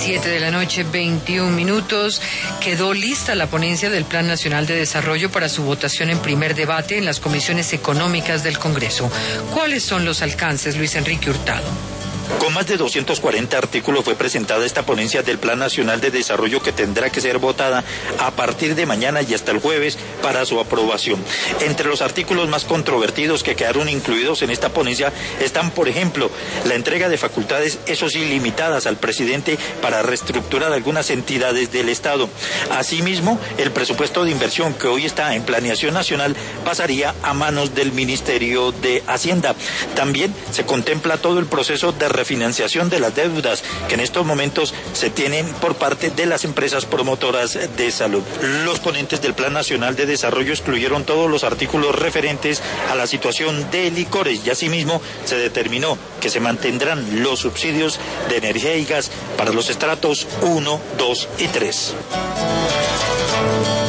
7 de la noche, 21 minutos. Quedó lista la ponencia del Plan Nacional de Desarrollo para su votación en primer debate en las comisiones económicas del Congreso. ¿Cuáles son los alcances, Luis Enrique Hurtado? Con más de 240 artículos fue presentada esta ponencia del Plan Nacional de Desarrollo que tendrá que ser votada a partir de mañana y hasta el jueves para su aprobación. Entre los artículos más controvertidos que quedaron incluidos en esta ponencia están, por ejemplo, la entrega de facultades, eso sí, limitadas al presidente para reestructurar algunas entidades del Estado. Asimismo, el presupuesto de inversión que hoy está en planeación nacional pasaría a manos del Ministerio de Hacienda. También se contempla todo el proceso de refinanciación de las deudas que en estos momentos se tienen por parte de las empresas promotoras de salud. Los ponentes del Plan Nacional de Desarrollo excluyeron todos los artículos referentes a la situación de licores y asimismo se determinó que se mantendrán los subsidios de energía y gas para los estratos 1, 2 y 3.